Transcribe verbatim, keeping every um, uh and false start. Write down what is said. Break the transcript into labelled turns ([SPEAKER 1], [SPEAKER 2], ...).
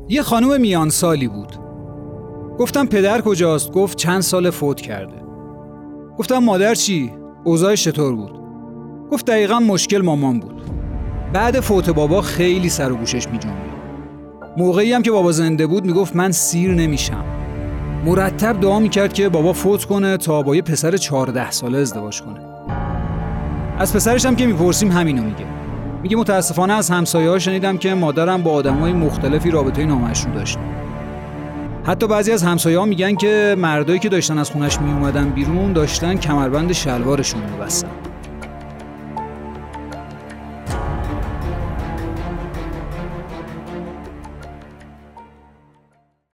[SPEAKER 1] یه خانم میان سالی بود. گفتم پدر کجاست؟ گفت چند سال فوت کرده. گفتم مادر چی؟ اوضاعش چطور بود؟ گفت دقیقاً مشکل مامان بود. بعد فوت بابا خیلی سر و گوشش می جنبید. موقعی هم که بابا زنده بود میگفت من سیر نمیشم. مرتب دعا میکرد که بابا فوت کنه تا با یه پسر چهارده ساله ازدواج کنه. از پسرش هم که میپرسیم همینو میگه. میگه متاسفانه از همسایه‌ها شنیدم که مادرم با آدمای مختلفی رابطه نامشروع داشته. حتی بعضی از همسایه‌ها میگن که مردایی که داشتن از خونش میومدن بیرون داشتن کمربند شلوارشون می‌بستن.